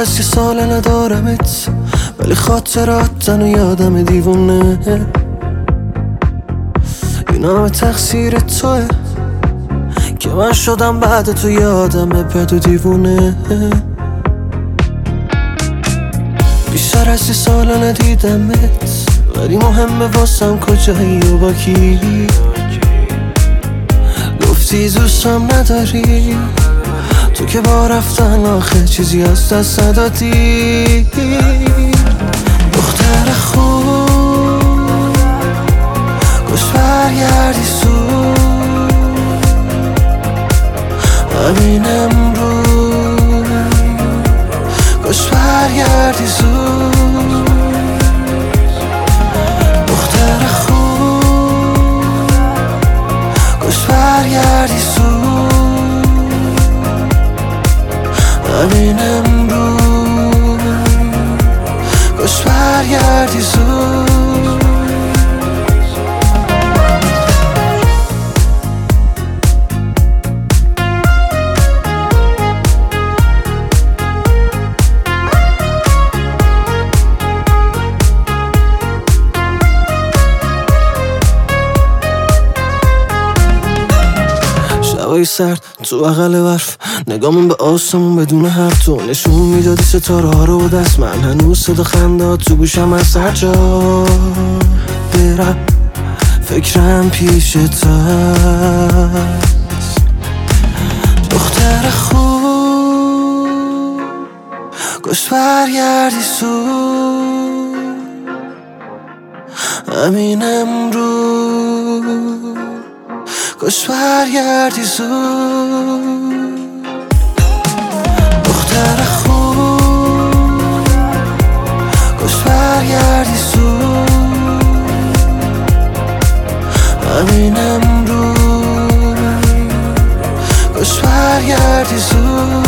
از یه سال ندارمت، ولی خاطرات و یادم دیوونه. این همه تقصیر توه که من شدم بعد تو یادمه بد و دیوونه. بیشتر از یه سال ندیدمت، ولی مهمه واسم کجایی و با کی. گفتی دوستم نداری، تو که با رفتن آخه چیزی از دست ندادی. دختر خوب گوش برگردی زود، همین امروز گوش برگردی زود. دختر خوب گوش برگردی زود، همین امروز گوش برگردی زود. شبای سرد تو بغل برف، نگامون به آسمون بدون حرف، تو نشون میدادی ستاره ها رو دست. من هنوز صدا خنده تو گوشم از هر جا برم، فکرم پیش تست. دختر خوب گوش برگردی زود، همین امروز گوش برگردی زود. دختر خوب گوش برگردی زود، همین امروز گوش برگردی زود.